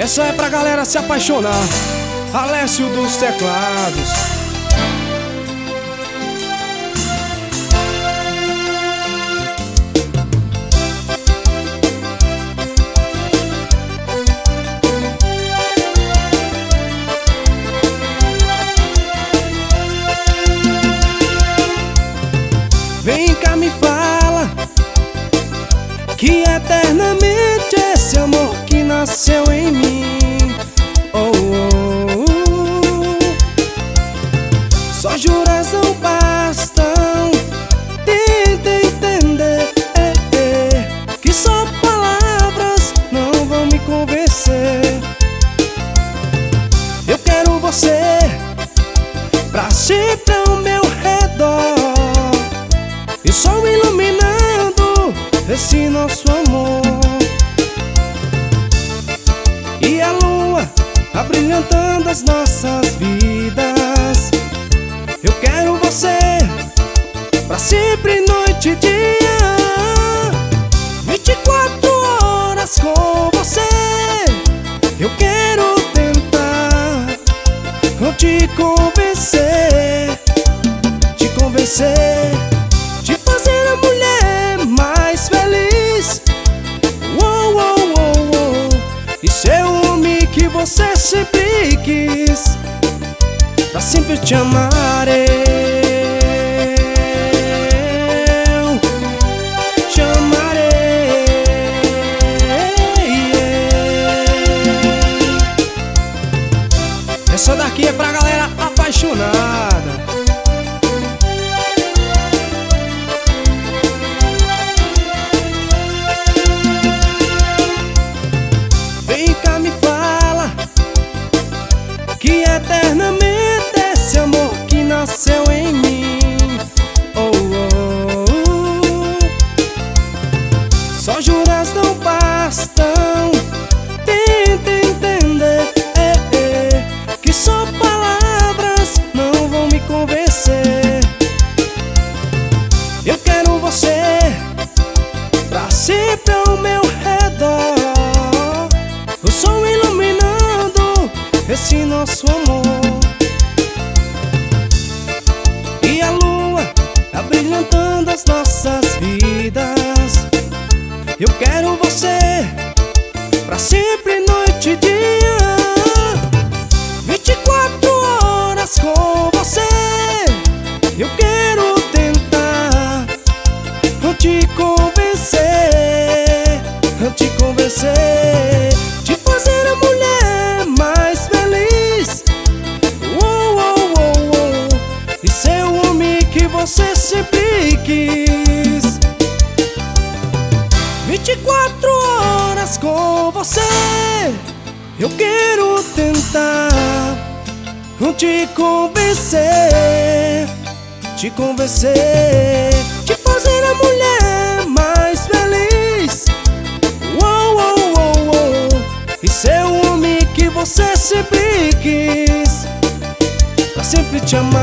Essa é pra galera se apaixonar. Alessio dos teclados. Vem cá, me fala que eternamente esse amor que nasceu em mim. Oh, oh, oh. Só juras não bastam. Tenta entender que só palavras não vão me convencer. Eu quero você pra sempre ao meu redor, e o sol iluminando esse nosso amor, e a lua abrilhantando as nossas vidas. Eu quero você pra sempre, noite e dia, 24 horas com você. Eu quero tentar te convencer, de fazer a mulher mais feliz. Oh, oh, oh, oh. E ser o homem que você sempre quis. Pra sempre te amar, eu te amarei. Essa daqui é pra galera apaixonada. Que eternamente esse amor que nasceu em mim. Oh, oh, oh. Só juras não bastam. Tenta entender que só palavras não vão me convencer. Eu quero você pra sempre ao meu redor, o sol iluminando esse nosso amor, e a lua abrilhantando as nossas vidas. Eu quero você pra sempre, noite e dia, 24 horas com você. Eu quero tentar te convencer, de fazer a mulher mais feliz. Oh, oh, oh, oh. E ser o homem que você sempre quis. 24 horas com você. Eu quero tentar te convencer, de fazer a mulher mais feliz. Oh, oh, oh, oh. E ser o homem que você sempre quis. Pra sempre te amar.